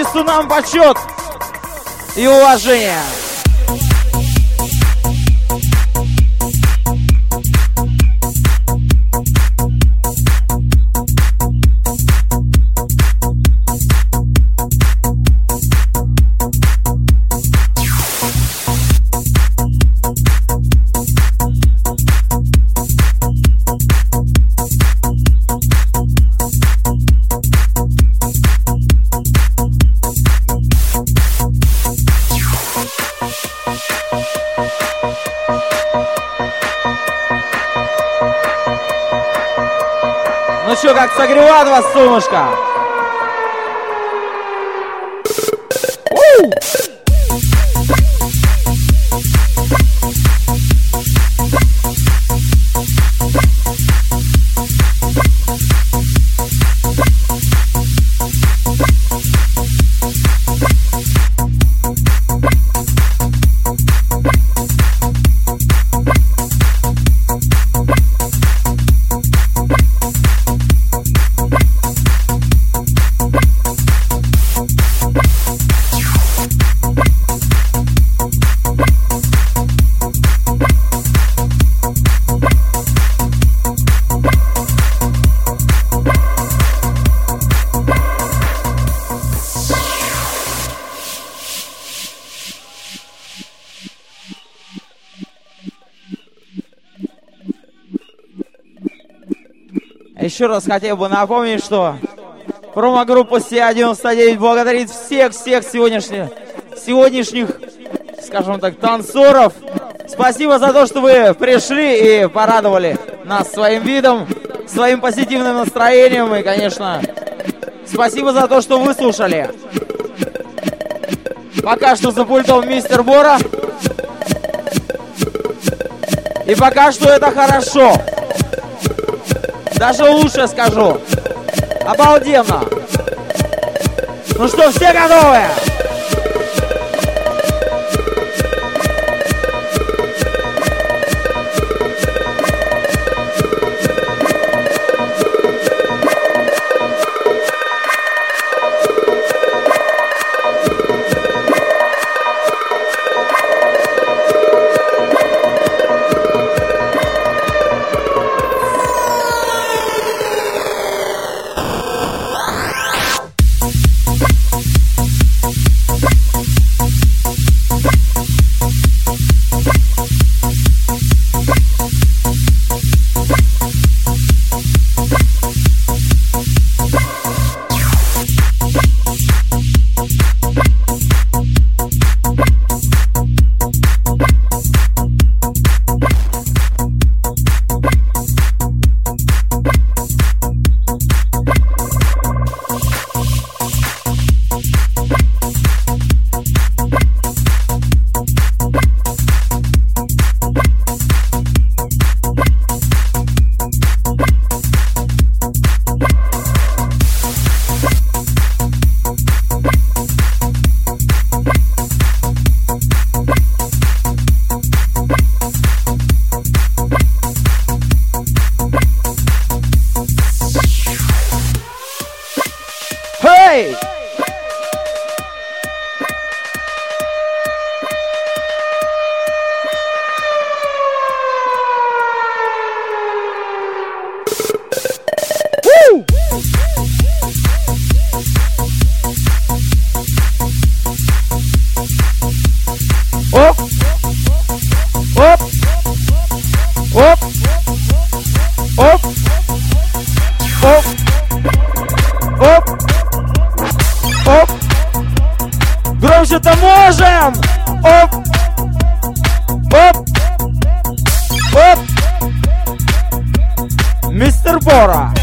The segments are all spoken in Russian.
артисту нам почет и уважение. Ну что, как согревает вас солнышко? Еще раз хотел бы напомнить, что промо-группа СИА-99 благодарит всех сегодняшних, скажем так, танцоров. Спасибо за то, что вы пришли и порадовали нас своим видом, своим позитивным настроением. И, конечно, спасибо за то, что выслушали. Пока что за пультом мистер Бора. И пока что это хорошо. Даже лучше скажу. Обалденно. Ну что, все готовы? Hey! Woo! Оп! Оп! Оп! Оп! Оп! Оп! Оп! Громче-то можем! Оп! Оп! Оп! Мистер Бора!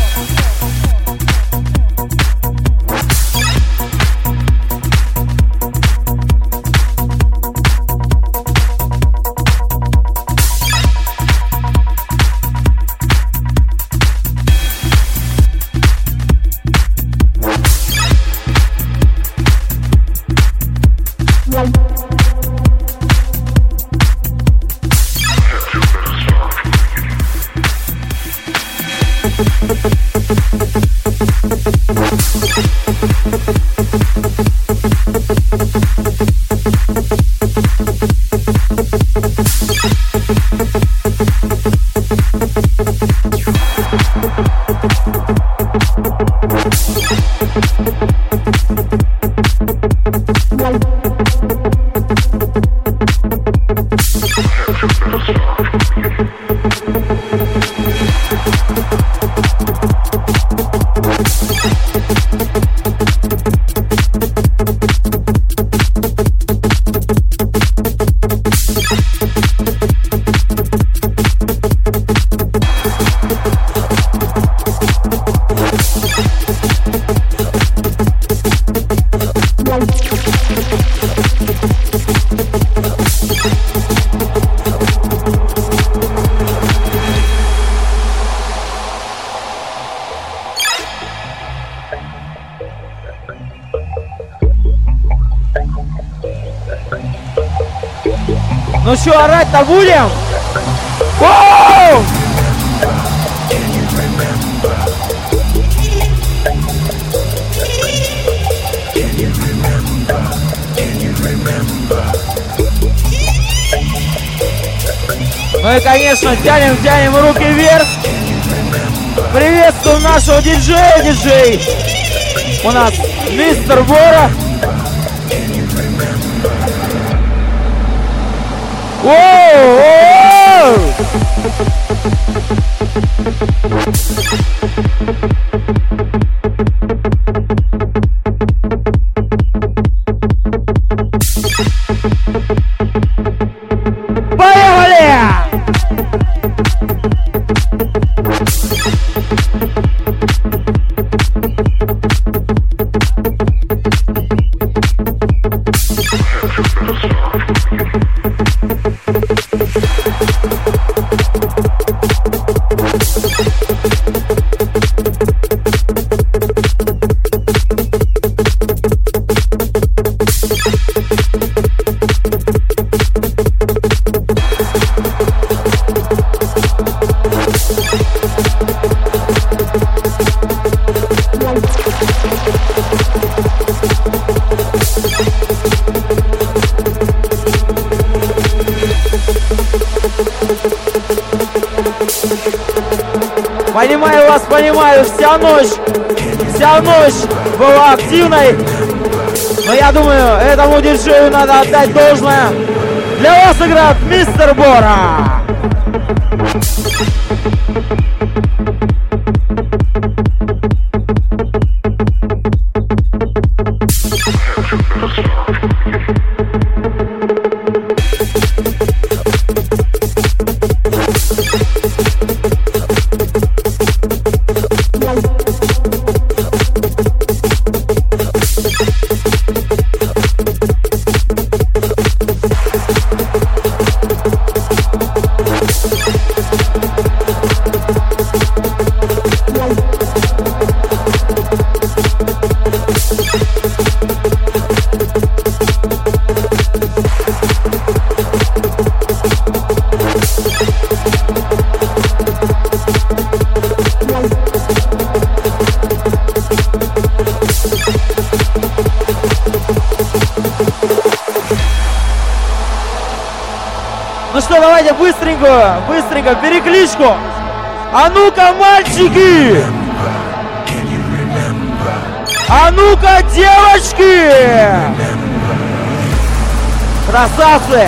We'll be right back. что, орать-то будем? Воу! Ну и, конечно, тянем руки вверх. Приветствуем нашего диджея. Диджей у нас мистер Бора. Воу! Поехали! Понимаю вас, понимаю, вся ночь была активной, но я думаю, этому диджею надо отдать должное. Для вас играет мистер Бора. Ну что, давайте быстренько перекличку. А ну-ка, мальчики! А ну-ка, девочки! Красавцы!